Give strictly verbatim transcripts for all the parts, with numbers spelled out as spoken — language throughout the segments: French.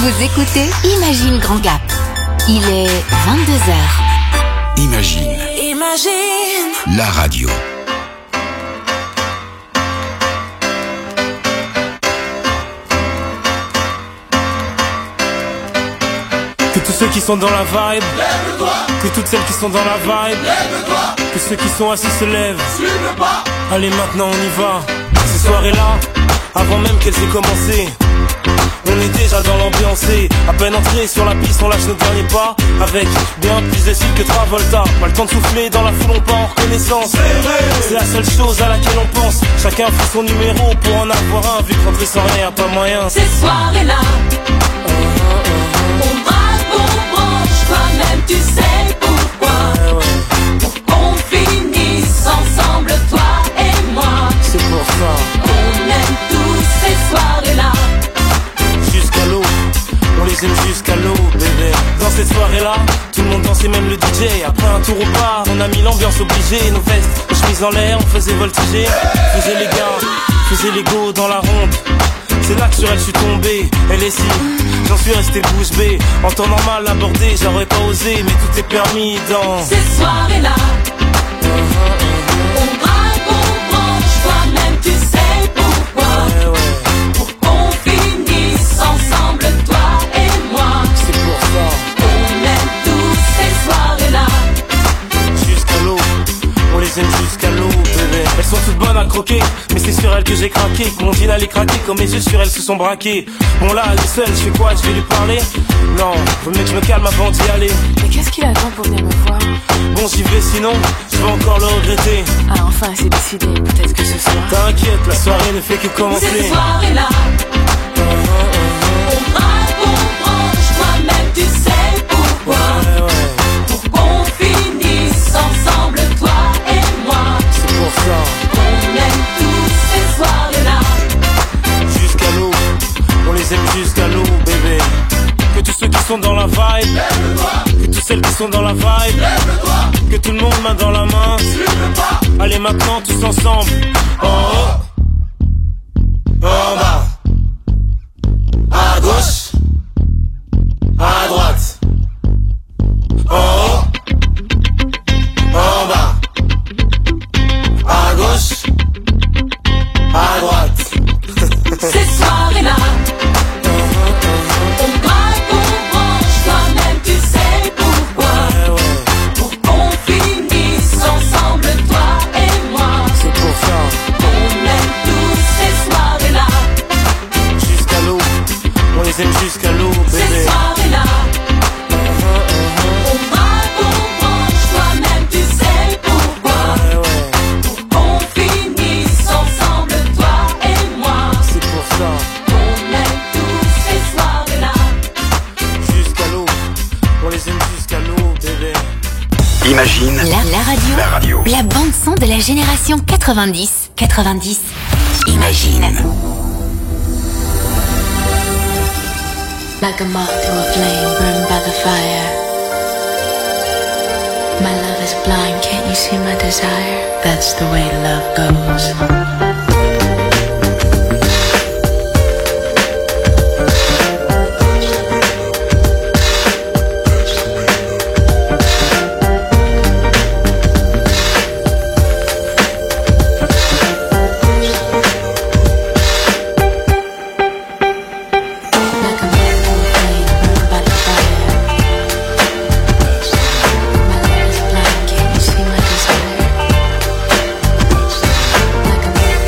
Vous écoutez Imagine Grand Gap. Il est vingt-deux heures. Imagine. Imagine. La radio. Que tous ceux qui sont dans la vibe, lève-toi. Que toutes celles qui sont dans la vibe, lève-toi. Que ceux qui sont assis se lèvent, suis le pas. Allez maintenant on y va. Ces soirées-là, avant même qu'elles aient commencé, on est déjà dans l'ambiance. À peine entré sur la piste, on lâche nos derniers pas. Avec bien plus de style que Travolta. Pas le temps de souffler, dans la foule on part en reconnaissance. C'est la seule chose à laquelle on pense. Chacun fait son numéro pour en avoir un. Vu que rentrer sans rien y'a pas moyen. Ces soirées-là, oh, oh, oh. On braque, on branche, toi-même tu sais pourquoi. Ouais, ouais. Pour qu'on finisse ensemble, toi et moi. C'est pour ça. On aime tous ces soirées-là. Jusqu'à l'eau, on les aime jusqu'à l'eau, bébé. Dans cette soirée-là, tout le monde dansait, même le D J. Après un tour au bar, on a mis l'ambiance obligée. Nos vestes, nos chemises en l'air, on faisait voltiger. Faisait les gars, faisait les go dans la ronde. C'est là que sur elle je suis tombé, elle est si, j'en suis resté bouche bée. En temps normal abordé, j'aurais pas osé, mais tout est permis dans ces soirées-là. Uh-huh, uh-huh. On braque, on branche, toi-même tu sais pourquoi. Ouais, ouais. Pour qu'on finisse ensemble, toi et moi. C'est pour ça. On aime tous ces soirées-là. Jusqu'à l'eau, on les aime jusqu'à l'eau, bébé. Elles sont toutes bonnes à croquer, mais c'est sur elles que j'ai craqué. Que mon jean allait craquer, comme mes yeux sur elles se sont braqués. Bon là, elle est seule, je fais quoi, je vais lui parler? Non, faut mieux que je me calme avant d'y aller. Mais qu'est-ce qu'il attend pour venir me voir? Bon j'y vais sinon, je vais encore le regretter. Ah enfin, c'est décidé, peut-être que ce soir. T'inquiète, la soirée ne fait que commencer. Ces soirées-là, uh-huh, uh-huh. On braque, on branche, toi-même tu sais pourquoi. Ouais, ouais. Pour qu'on finisse ensemble, toi et moi. C'est pour ça. On aime tous ces soirées-là. Jusqu'à l'eau, on les aime jusqu'à l'eau, bébé. Que tous ceux qui sont dans la vibe, lève-toi. Que toutes celles qui sont dans la vibe, lève-toi. Que tout le monde main dans la main, suis-le pas. Allez maintenant tous ensemble. En haut, en bas, à gauche, à droite. En haut, en bas, à gauche, à droite. Ces soirées-là, on braque, on branche, toi-même tu sais pourquoi. Ouais, ouais. Pour qu'on finisse ensemble, toi et moi. C'est pour ça. On aime tous ces soirées-là. Jusqu'à l'eau, on les aime jusqu'à l'eau, bébé. Ces soirées-là, on braque, on branche, toi-même tu sais pourquoi. Ouais, ouais. Pour qu'on finisse ensemble, toi et moi. C'est pour ça. On aime tous ces soirées-là. Jusqu'à l'eau, on les aime jusqu'à l'eau, bébé. Imagine. La, la radio. La radio. La bande son de la génération quatre-vingt-dix. quatre-vingt-dix. Imagine. Like a moth to a flame burned by the fire. My love is blind, can't you see my desire? That's the way love goes. Like a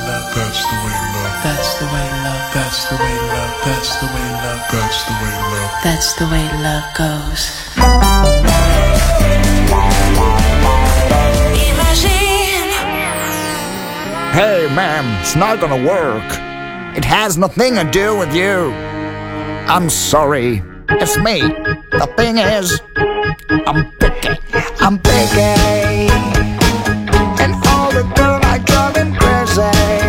love, that's the way love, that's the way love, that's the way love, that's the way love, that's the way love, That's the way love goes. Imagine. Hey, ma'am, it's not gonna work. It has nothing to do with you. I'm sorry. It's me. The thing is, I'm picky. I'm picky. And all the girls, I drive him crazy.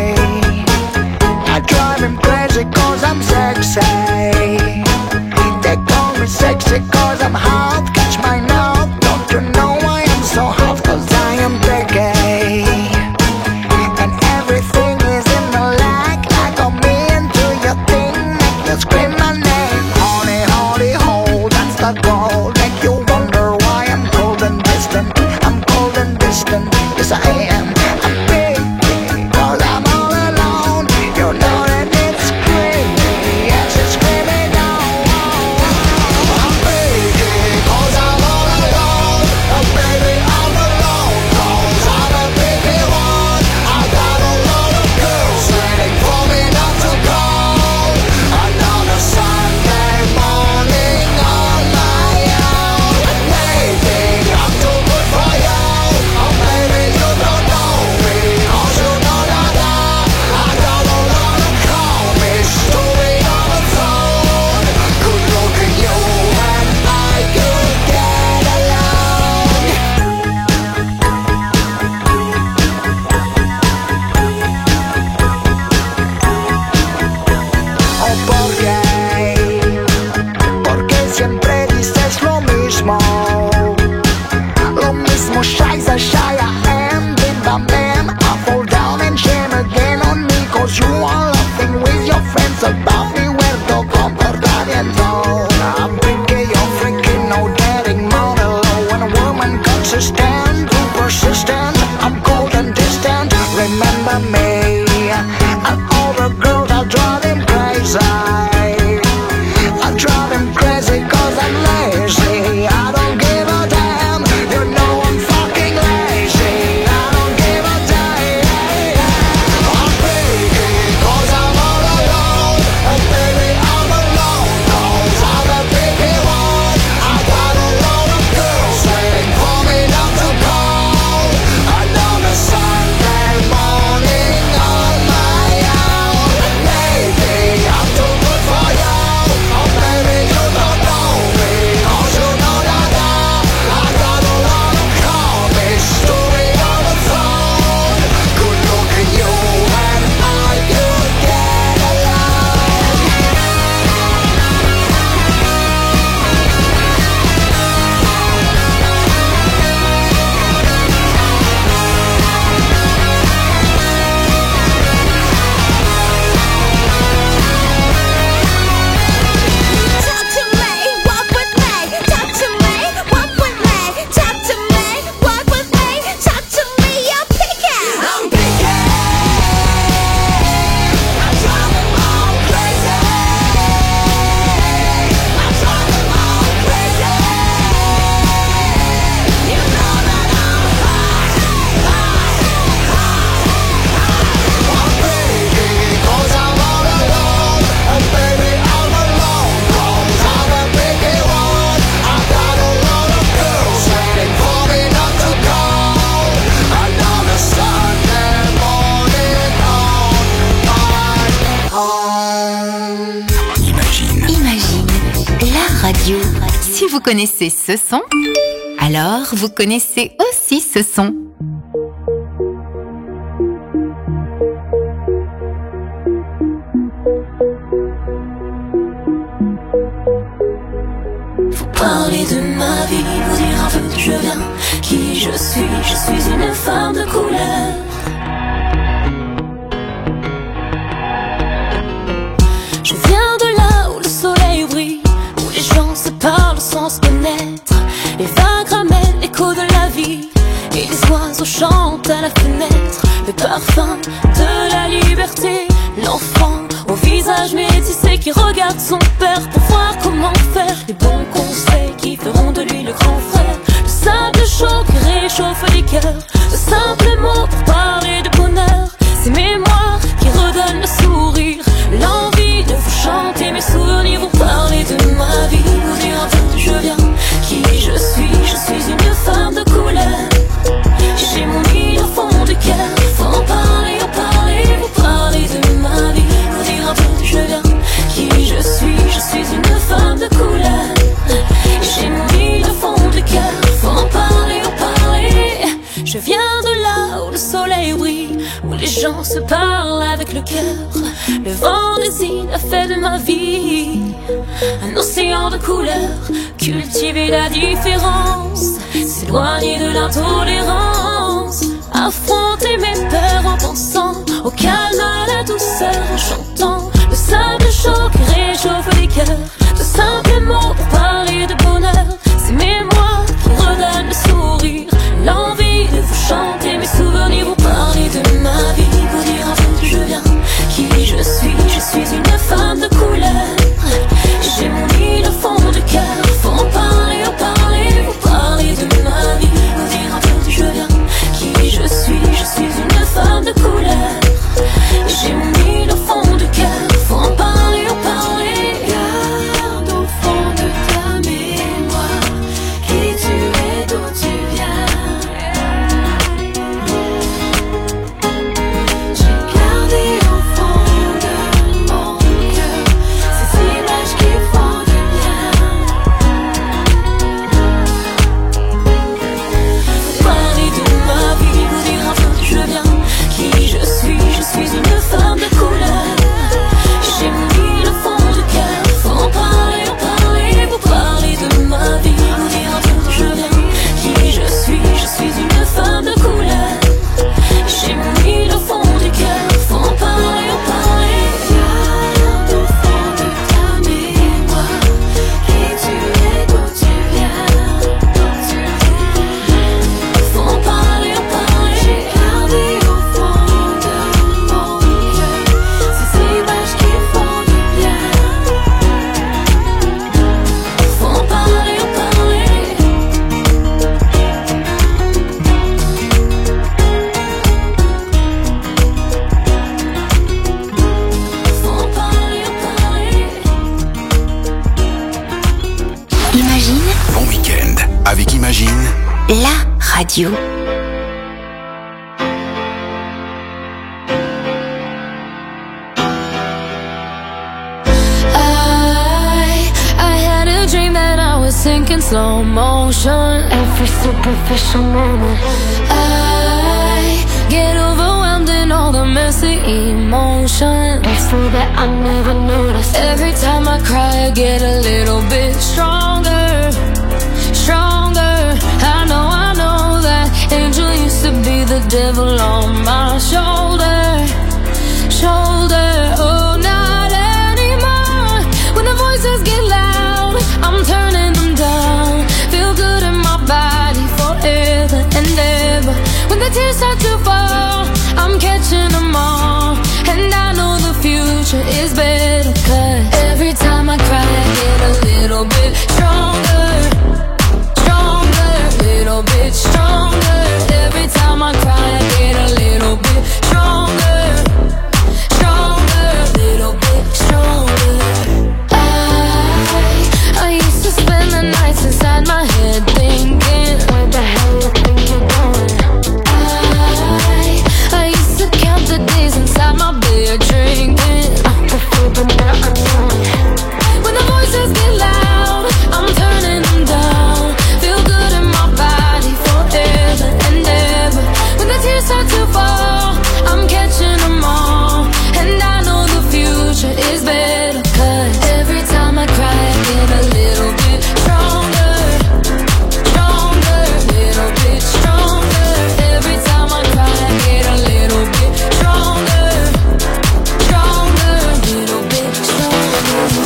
I drive him crazy cause I'm sexy. They call me sexy cause I'm hot. Catch my nose. Don't you know I am so hot cause I am picky. And everything is in the lag. I got me into your thing. Make you scream my name. Honey, honey, hold. That's the goal. Make you wonder why I'm cold and distant. I'm cold and distant. Yes I am. I'm picky cause I'm all alone. You know that it's crazy. Yes it's screaming down. I'm picky cause I'm all alone. Oh baby I'm alone cause I'm a picky one. I got a lot of girls waiting for me not to go. Another Sunday morning on my own. Maybe I'm too good for you. Oh baby you don't know me cause you know that I got a lot of comics story on the phone. Could look at you and I could get along. Oh, ¿por qué? Porque siempre dices lo mismo. Lo mismo, scheiße, shy I am. Bim bam bam, I fall down and shame again on me. Cause you are laughing with your friends about me. Where the comportamiento. I'm picky, you're freaking, no getting mono. When a woman consistent, too persistent, I'm cold and distant. Remember me, and all the girls I drive him crazy. I drive him crazy cause I'm lazy. I don't give a damn. You know I'm fucking lazy. I don't give a damn. I'm picky cause I'm all alone. And baby I'm alone cause I'm a picky one. I got a lot of girls waiting for me not to call. Another Sunday morning on my own. Maybe I'm too good for you. Oh baby you don't know me cause you know that I got a lot of comics story on the phone. Could look at you and I could get along. Talk to me, walk with me. Talk to me, walk with me. Talk to me, walk with me. Talk to me, you're picky. I'm picky. I drive them all crazy. I drive them all crazy. You know that I'm hot, hot, hot. I'm picky cause I'm all alone. And baby I'm alone cause I'm a picky one. I got a lot of girls waiting for me not to call. Another Sunday morning on my own. Imagine, la radio. Si vous connaissez ce son, alors vous connaissez aussi ce son. Vous parlez de ma vie, vous dire un peu d'où je viens, qui je suis, je suis une femme de couleur. Je viens de là où le soleil brille, où les gens se parlent sans se connaître. Les vagues ramènent l'écho de la vie, et les oiseaux chantent à la fenêtre. Le parfum de la liberté, l'enfant au visage métissé qui regarde son père pour voir comment faire. Les bons conseils qui feront de lui le grand frère. Le simple chaud qui réchauffe les cœurs. De simples mots pour parler de bonheur. Ces mémoires Les gens se parlent avec le cœur. Le vent décide a fait de ma vie un océan de couleurs. Cultiver la différence, s'éloigner de l'intolérance. Affronter mes peurs en pensant au calme, à la douceur, en chantant. Le simple choc réchauffe les cœurs. De simples mots pour parler de bonheur. C'est mes mots qui redonnent le sourire, l'envie de vous chanter mes souvenirs. Vous parler de ma vie, vous dire un peu d'où je viens, qui je suis. Je suis une femme de couleur. J'ai mon île au fond du cœur. Faut en parler, en parler. Vous parler de ma vie, vous dire un peu d'où je viens, qui je suis. Je suis une femme de couleur. J'ai mon île au fond du cœur. Faut en parler, en parler. Garde au fond de ta mémoire qui tu es, d'où tu viens. J'ai gardé au fond de mon cœur ces images qui font du bien. Parler de ma vie, vous dire un peu d'où je viens, qui je suis. Je suis une femme de couleur. J'ai mis le fond du cœur. Faut en parler, en parler. Vous parler de ma vie, vous dire un peu d'où je viens, qui je suis. Je suis une femme de couleur. J'ai mis le fond du cœur. Faut en parler, en parler. Garde au fond de ta mémoire qui tu es, d'où tu viens, d'où tu viens. Faut en parler, en parler. J'ai gardé au fond de mon cœur ces images qui font du bien. Faut en parler, en parler. Faut en parler, en parler. Imagine, Bon week-end avec Imagine. la radio. I, I had a dream that I was sinking slow motion. Every superficial moment. I get overwhelmed in all the messy emotions. It's so that I never noticed. Every time I cry, I get a little bit stronger, stronger. I know, I know that angel used to be the devil on my shoulder, shoulder. Oh, not anymore. When the voices get loud, I'm turning them down. Feel good in my body forever and ever. When the tears start to fall, I'm catching them all. And I know the future is better, 'cause every time I cry, I get a little bit stronger, stronger, little bit stronger. Every time I cry, I get a little bit stronger, stronger, little bit stronger. I, I used to spend the nights inside my head thinking, where the hell you think you're going? I, I used to count the days inside my bed drinking. I prefer, but now I know it. When the voices get loud, I'm turning them down. Feel good in my body forever and ever. When the tears start to fall, I'm catching them all. And I know the future is better, 'cause every time I cry, I get a little bit stronger, stronger, little bit stronger. Every time I cry, I get a little bit stronger, stronger, little bit stronger.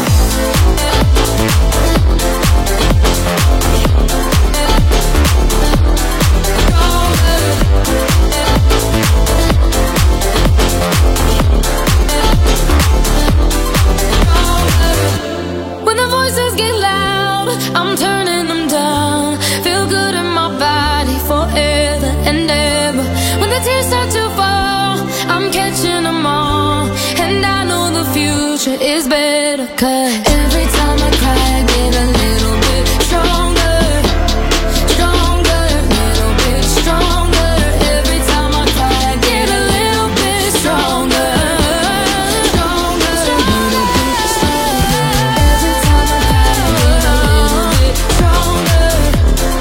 When the voices get loud, I'm turning them down. Feel good in my body forever and ever. When the tears start to fall, I'm catching them all. And I know the future is better, 'cause every time I cry, I get a little bit stronger, stronger, little bit stronger. Every time I cry, I get a little bit stronger, stronger, little bit stronger. Every time I cry, I get a little bit stronger,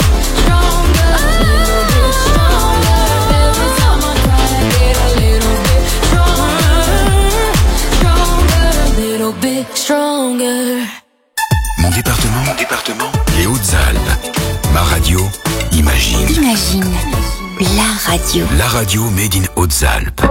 stronger, little bit stronger. Every time I cry, I get a little bit Mon département, les Hautes-Alpes. Ma radio, Imagine. Imagine, la radio. La radio made in Hautes-Alpes.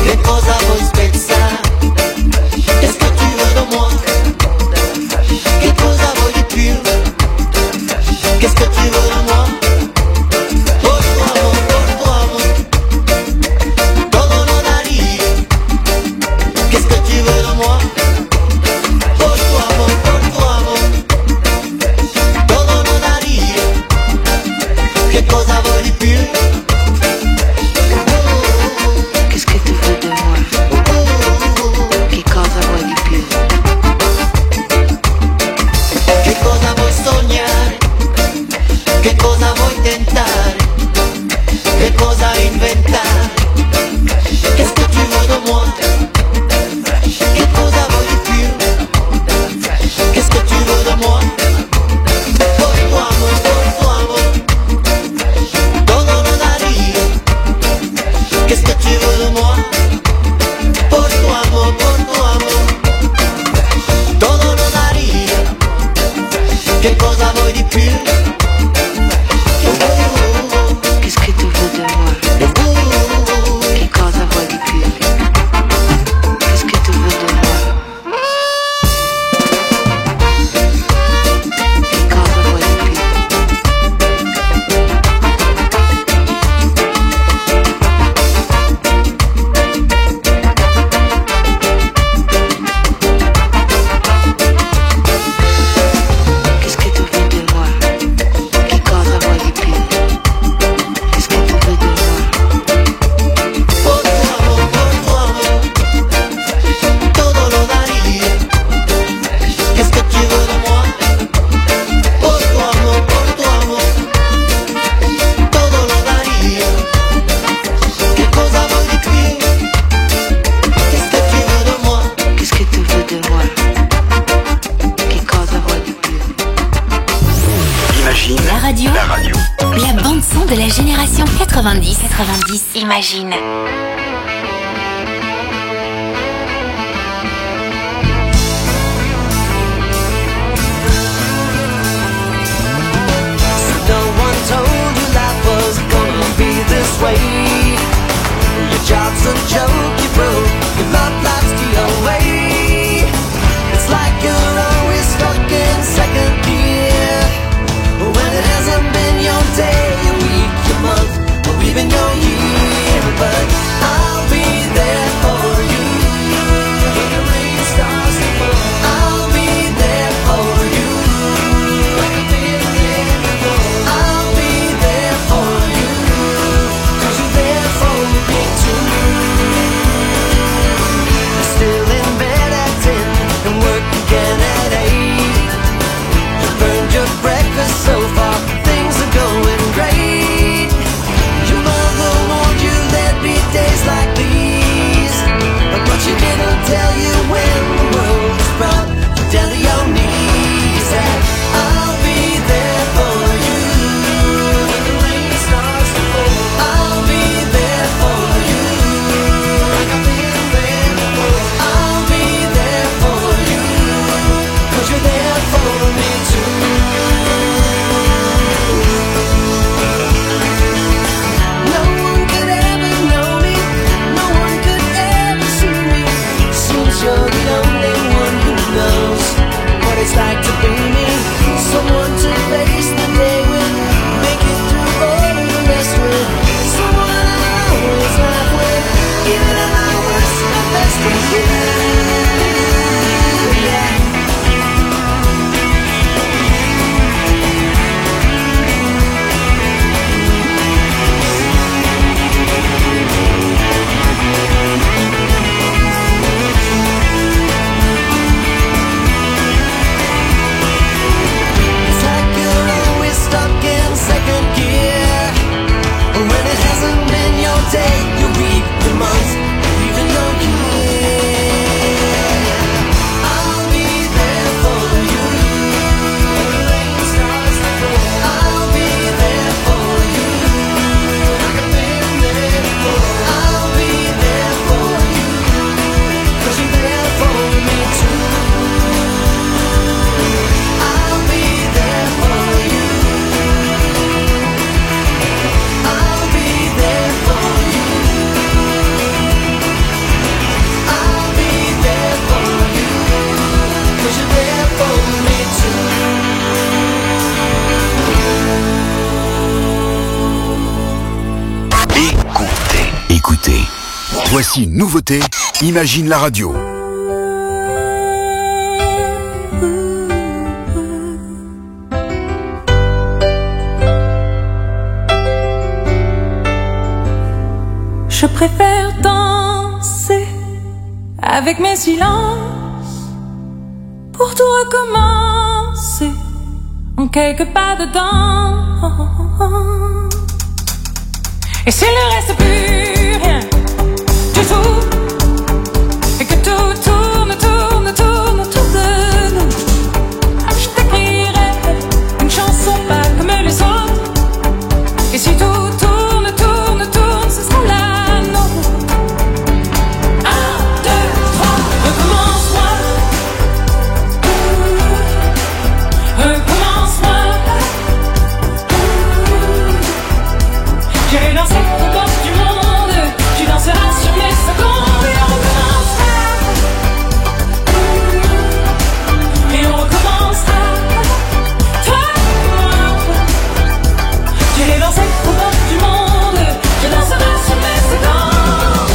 Che quatre-vingt-dix. quatre-vingt-dix. Imagine. No one told you life was gonna be this way. Your job's a joke, you broke. Your love life's the away. It's like you're always stuck in second gear. When it hasn't been your day, your week, your month, or even your year. But I'll be there for you. When the rain starts to fall, I'll be there for you. Like I've been there before. I'll be there for you. 'Cause you're there for me too. You're still in bed at ten and work again at eight. You burned your breakfast so far, things are going great. Your mother warned you there'd be days like these, but she didn't tell you when the world was brought down to your knees. And I'll be there for you when the rain starts to fall. I'll be there for you like I've been there before. I'll be there for you 'cause you're there for me too. No one could ever know me, no one could ever see me. Seems you're the only one who knows what it's like to be me. Someone to face the day with, make it through all of the rest with. Someone I always laugh with, even at my worst, my best with you. Yeah. It's like you're always stuck in second gear. When it hasn't been your day, your week, your month, even your year. I'll be there for you. When the rain starts to fall, I'll be there for you. Like I've been there before. I'll be there for you 'cause you're there for me too. I'll be there for you. I'll be there for you. I'll be there for you 'cause you're there for me too. Écoutez, écoutez. Voici une nouveauté, Imagine la radio. Je préfère danser avec mes silences pour tout recommencer en quelques pas dedans. Et s'il ne reste plus rien du tout, et que tout tourne, tourne, tourne autour de nous, je t'écrirai une chanson pas comme les autres. Et si tout tourne, tourne, tourne, ce sera la nôtre. Un, deux, trois, recommence-moi. Recommence-moi. J'irai danser au bord du monde. Tu danseras sur mes secondes. Et on recommencera. Et on recommencera. Toi et moi. J'irai danser au bord du monde. Tu danseras sur mes secondes.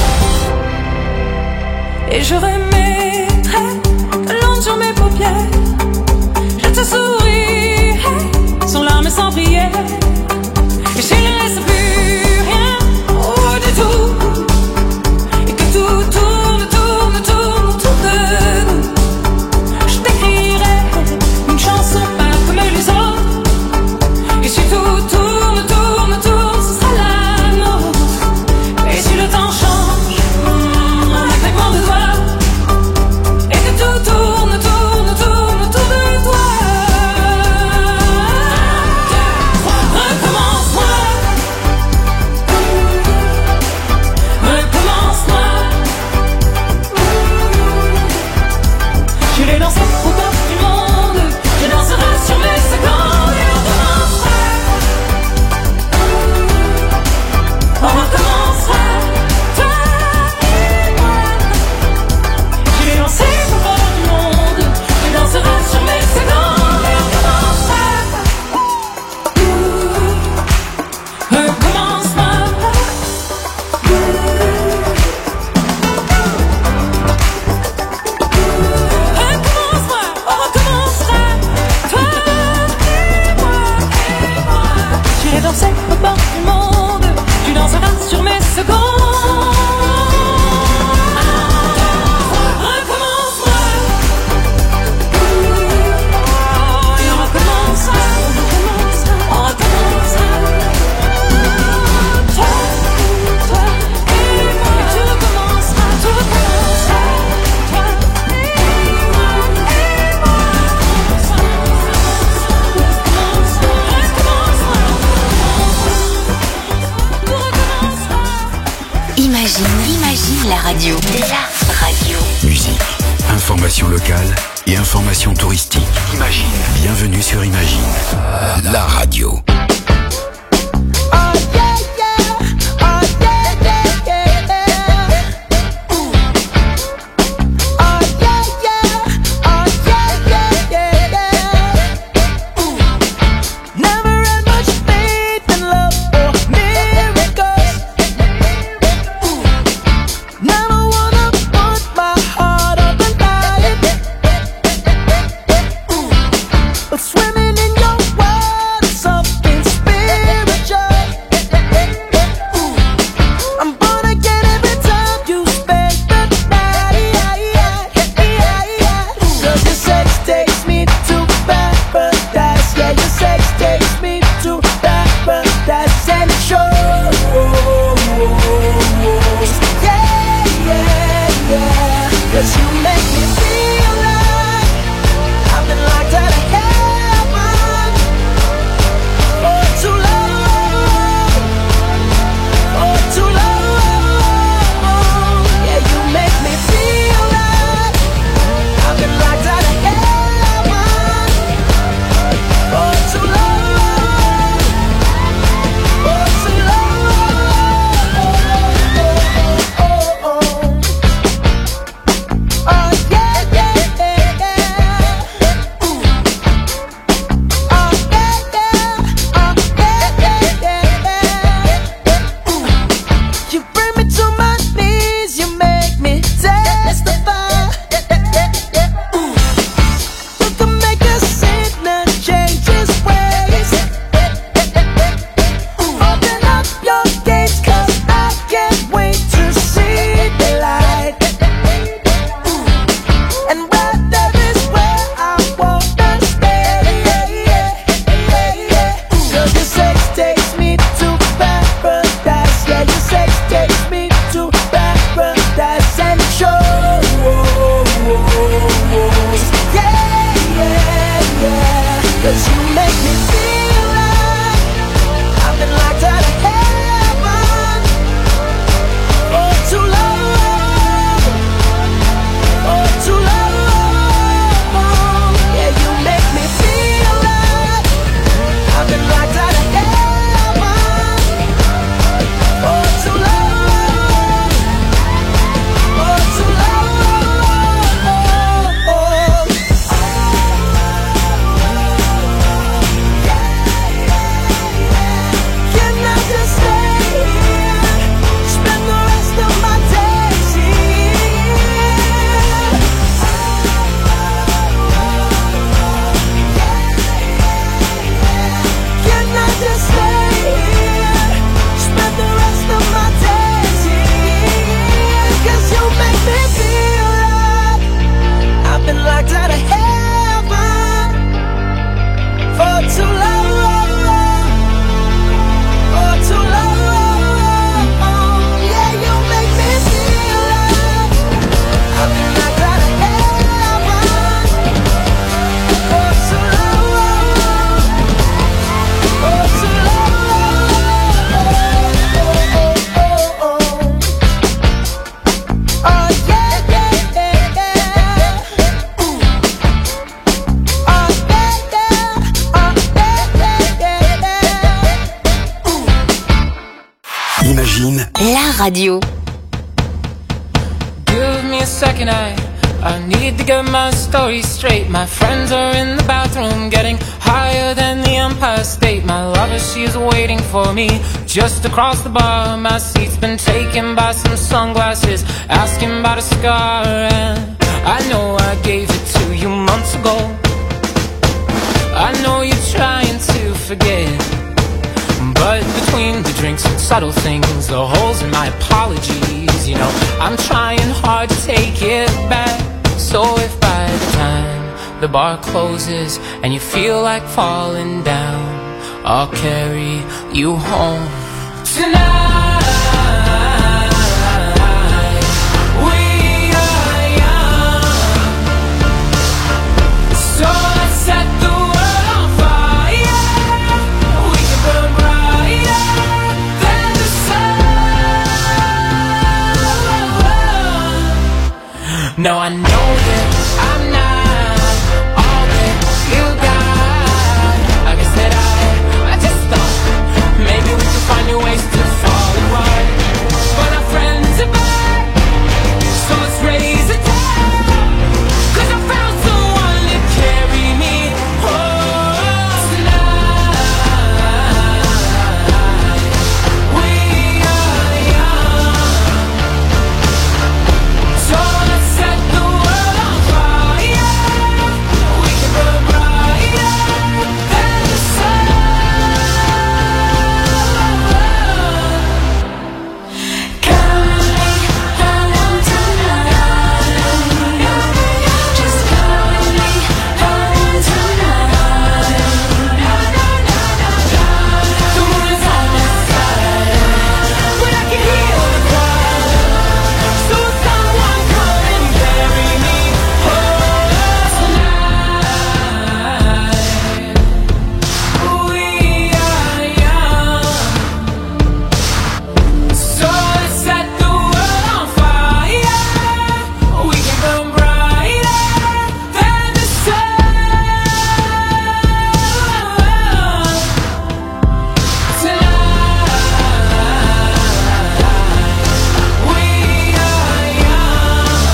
Et je remettrai de l'onde sur mes paupières. Je te sourirai sans larmes et sans prière. Et s'il ne reste plus rien, oh du tout, et que tout tourne, tourne, tourne autour de nous, je t'écrirai une chanson pas comme les autres. Et si tout tourne, tourne, tourne, ce sera la nôtre. Et si le temps change, en un claquement de doigts, et que tout tourne, tourne, tourne autour de toi. Un, deux, radio. La radio. Musique, information locale et information touristique. Imagine. Bienvenue sur Imagine. La radio. Swimming in your world, something spiritual. Imagine la radio. Give me a second, I, I need to get my story straight. My friends are in the bathroom getting higher than the Empire State. My lover, she's waiting for me just across the bar. My seat's been taken by some sunglasses, asking about a scar. And I know I gave it to you months ago. I know you're trying to forget, but between the drinks and subtle things, the holes in my apologies, you know, I'm trying hard to take it back. So if by the time the bar closes and you feel like falling down, I'll carry you home tonight. No, I know that I'm not all that you got. I guess that I, I just thought maybe we could find new ways to fall apart. But our friends are back, so let's raise a toast. 'Cause I found someone to carry me home tonight. We are young, so let's set the world on fire. We can burn brighter than the sun. Come with me home tonight. Just come with me home tonight. The moon is on my side, but I can hear the cry. So someone come and carry me home tonight. We are young, so let's set the world on fire. We can burn brighter than the sun. Tonight, we are young,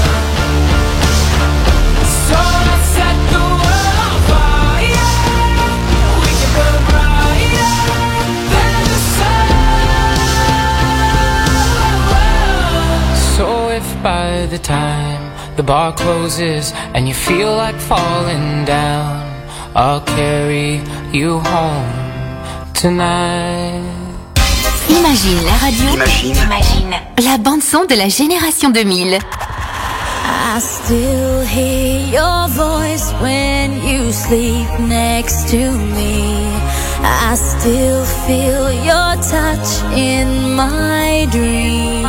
so let's set the world on fire. We can burn brighter than the sun. So if by the time the bar closes and you feel like falling down, I'll carry you home tonight. Imagine la radio. Imagine. Imagine la bande-son de la génération deux mille. I still hear your voice when you sleep next to me. I still feel your touch in my dream.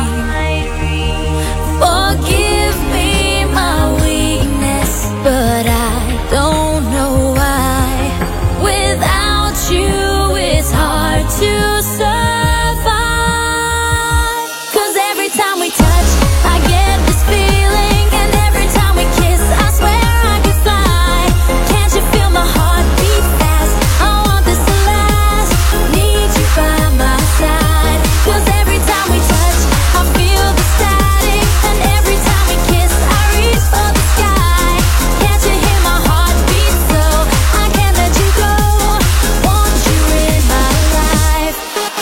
Forgive me my weakness, but I don't know why. Without you, it's hard to survive. 'Cause every time we touch, I get this feeling, and every time we kiss, I swear I could fly. Can't you feel my heart beat fast? I want this to last. Need you by my side. 'Cause every time we touch, I feel the static, and every time we kiss, I reach for the sky. Can't you hear my heart beat so? I can't let you go. Want you in my life.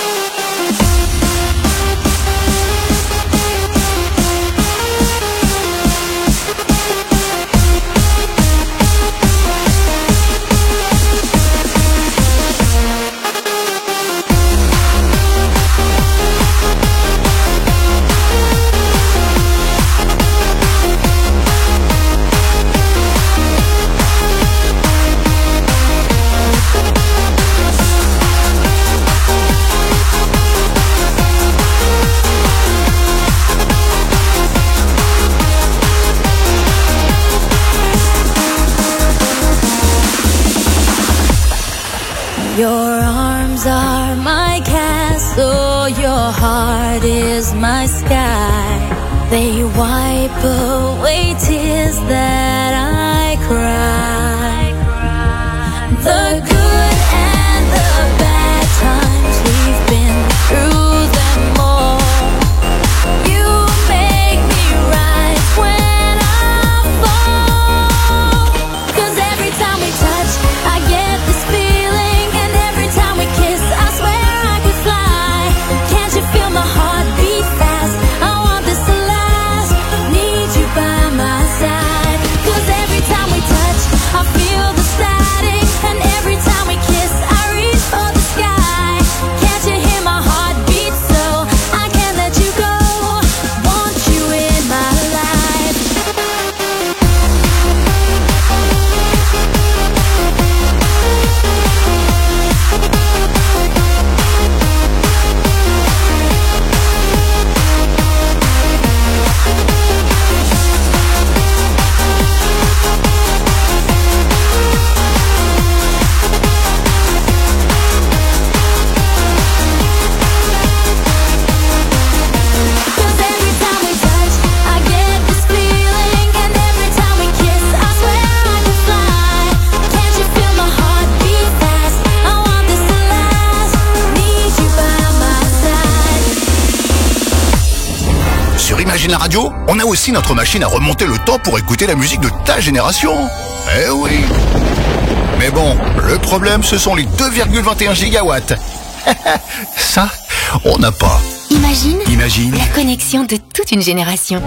Your arms are my castle, your heart is my sky. They wipe away tears that I cry. The good and the bad times, we've been through them all. You make me rise when I fall. 'Cause every time we touch, I get this feeling, and every time we kiss, I swear I could fly. Can't you feel my heart beat fast? I want this to last. Need you by my side. Imagine la radio, on a aussi notre machine à remonter le temps pour écouter la musique de ta génération. Eh oui. Mais bon, le problème, ce sont les deux virgule vingt et un gigawatts. Ça, on n'a pas. Imagine, Imagine la connexion de toute une génération.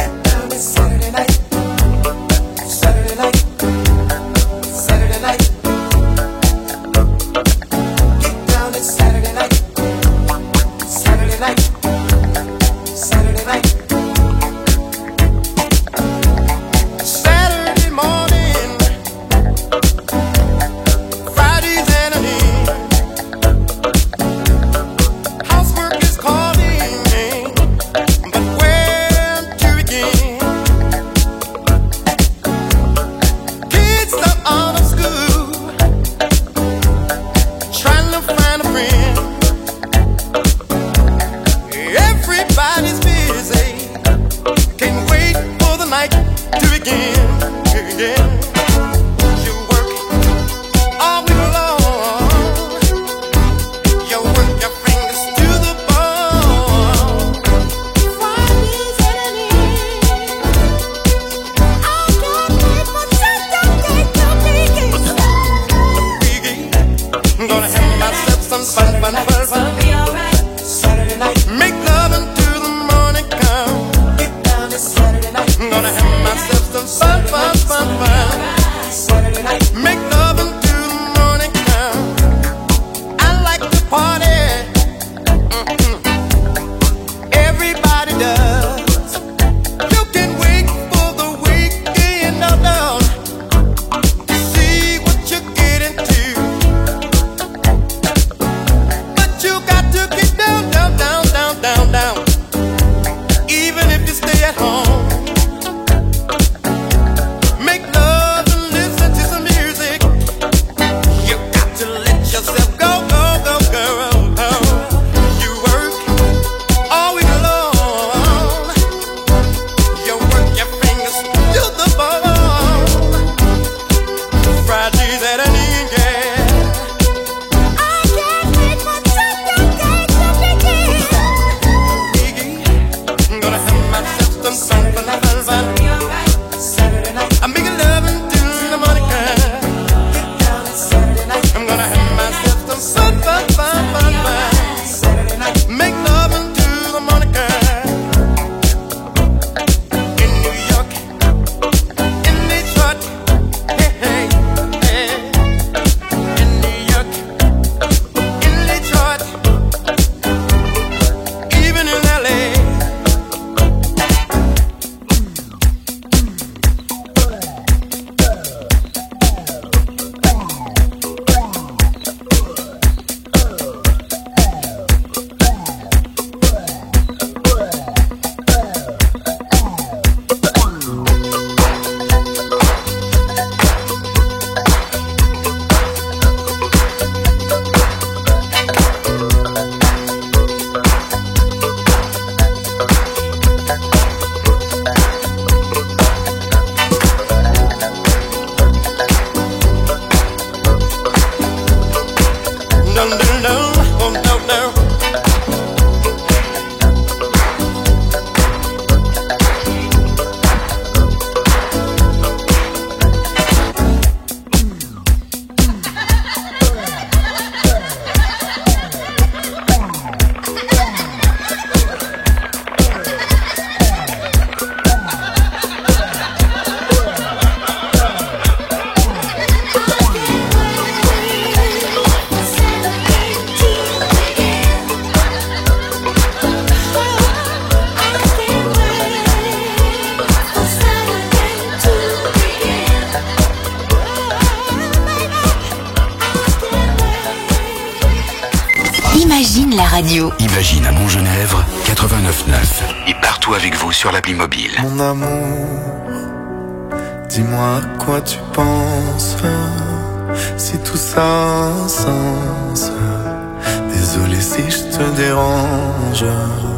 Imagine la radio. Imagine à Montgenèvre, quatre-vingt-neuf neuf. Et partout avec vous sur l'appli mobile. Mon amour, dis-moi à quoi tu penses, si tout ça a un sens. Désolé si je te dérange.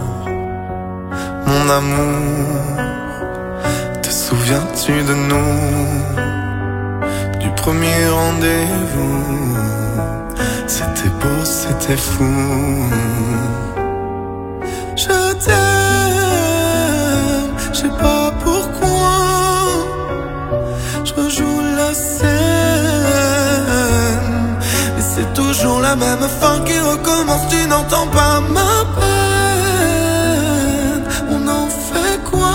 Mon amour, te souviens-tu de nous, du premier rendez-vous? C'était beau, c'était fou. Je t'aime, même fin qui recommence. Tu n'entends pas ma peine. On en fait quoi?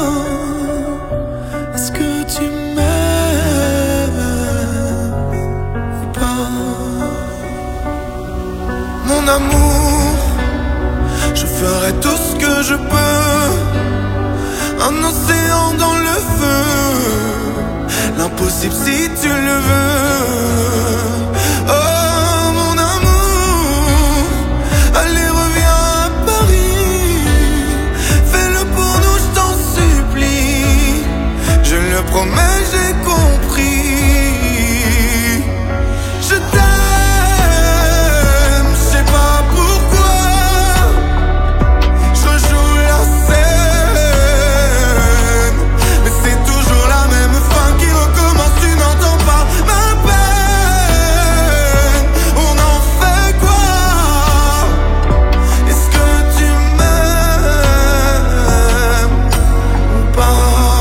Est-ce que tu m'aimes ou pas? Mon amour, je ferai tout ce que je peux. Un océan dans le feu, l'impossible si tu le veux. Oh mon amour, allez reviens à Paris. Fais-le pour nous, je t'en supplie. Je le promets, j'ai compris. Je t'aime, je sais pas pourquoi. Je joue la scène, mais c'est toujours la même fin qui recommence. Tu n'entends pas ma peine. On en fait quoi? Est-ce que tu m'aimes ou pas?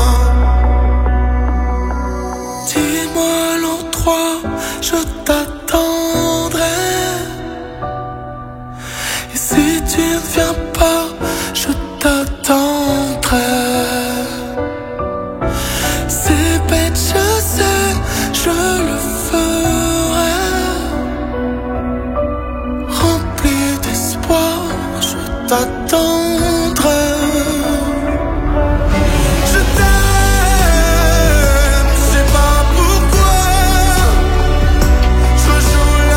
Dis-moi l'endroit, je t'attendrai. Et si tu ne viens pas, je t'attendrai. C'est bête, je sais, je le ferai. Rempli d'espoir, je t'attendrai. Je t'aime, je sais pas pourquoi. Je joue la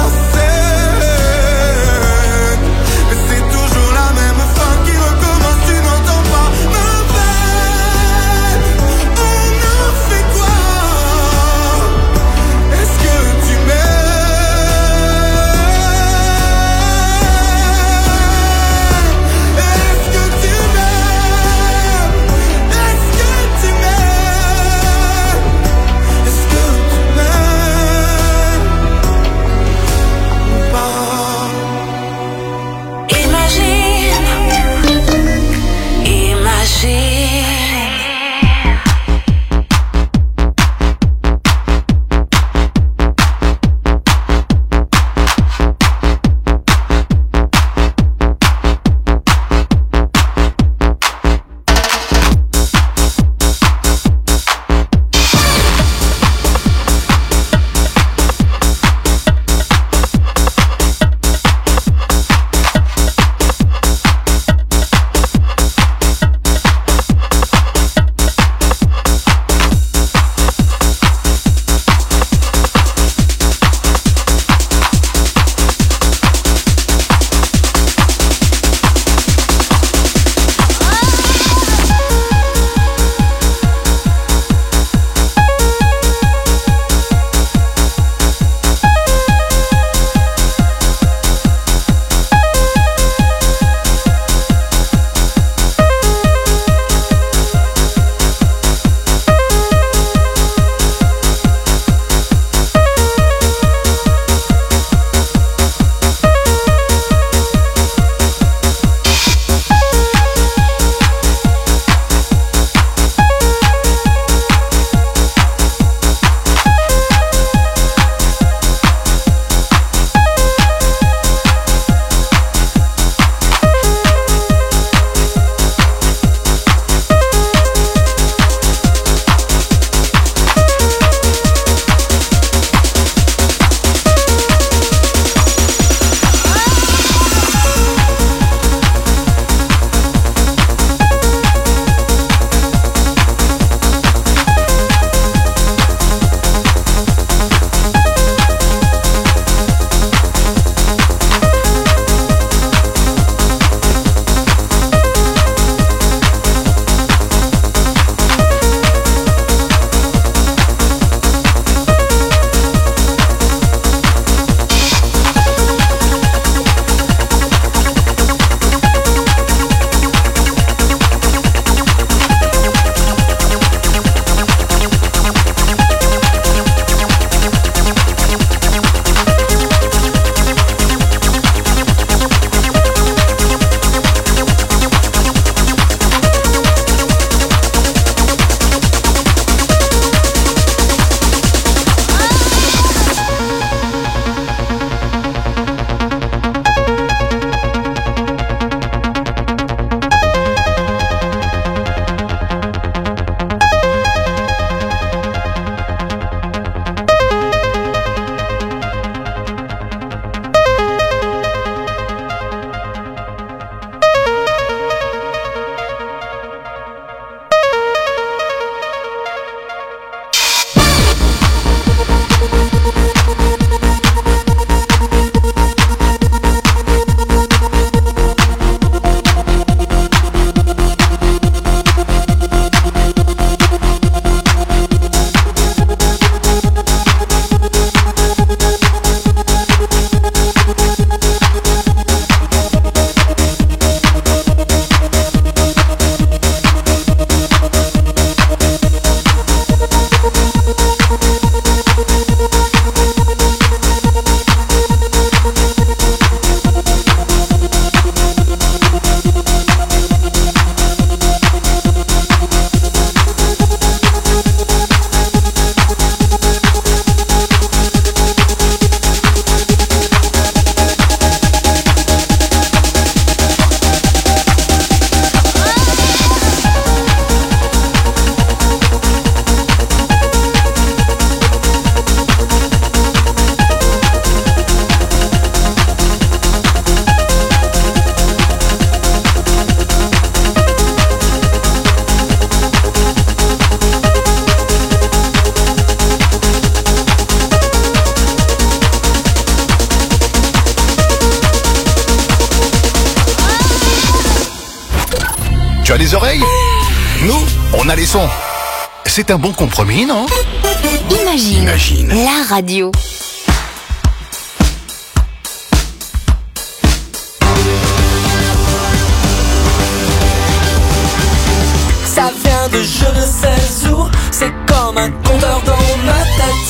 scène, mais c'est toujours la même fin qui recommence. Tu n'entends pas ma peine. On en fait quoi? Est-ce que tu m'aimes? Est-ce que oreilles. Nous, on a les sons. C'est un bon compromis, non? Imagine, Imagine. la radio. Ça vient de je ne sais où, c'est comme un compteur dans ma tête.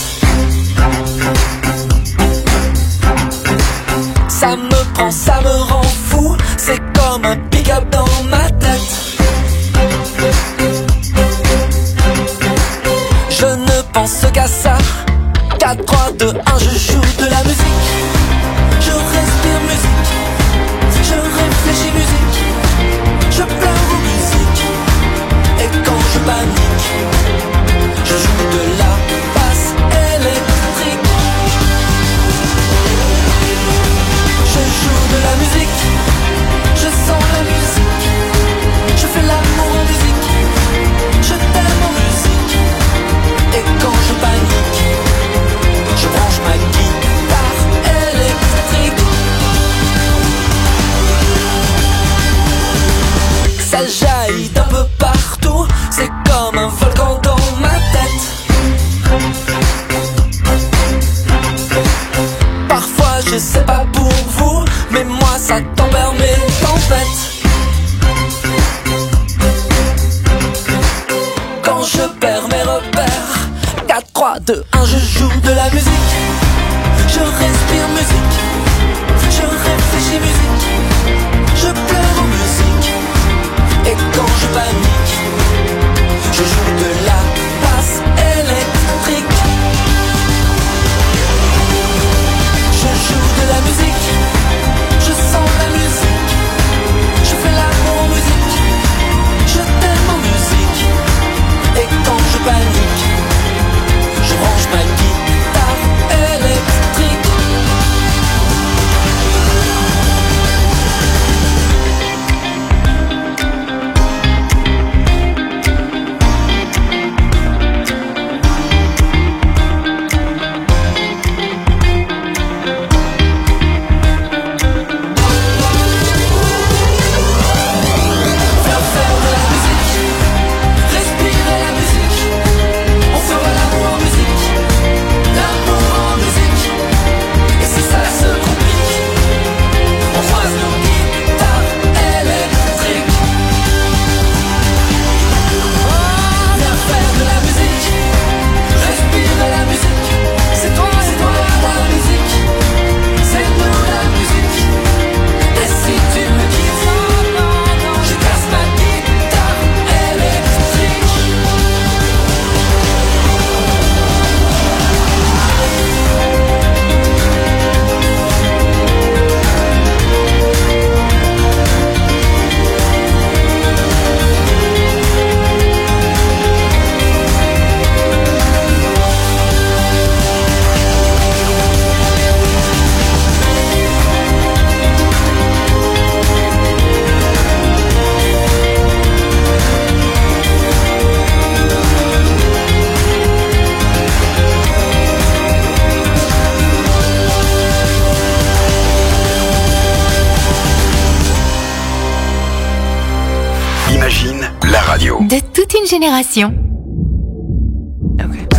Ça me prend, ça me rend fou, c'est comme un pick-up dans ma tête. Je ne pense qu'à ça, quatre, trois, deux, un, je joue de la musique. Je respire musique, je réfléchis musique, je pleure aux musique. Et quand je panique, je joue de la basse électrique. Je joue de la musique, je sens la musique, je fais l'amour en musique, je t'aime en musique. Et quand je panique, je branche ma guitare électrique. Ça jaillit d'un peu partout, c'est comme un volcan dans ma tête. Parfois je sais pas pour vous, mais moi ça tempère mes tempêtes. Quand je perds mes repères, quatre, trois, deux, un, je joue de la musique. Je respire musique, je réfléchis musique, je pleure en musique. Et quand je panique, je joue de la basse électrique. Je joue de la musique, je sens la musique, je fais l'amour en musique, je t'aime en musique. Et quand je panique, je range ma guitare électrique. De toute une génération. Okay.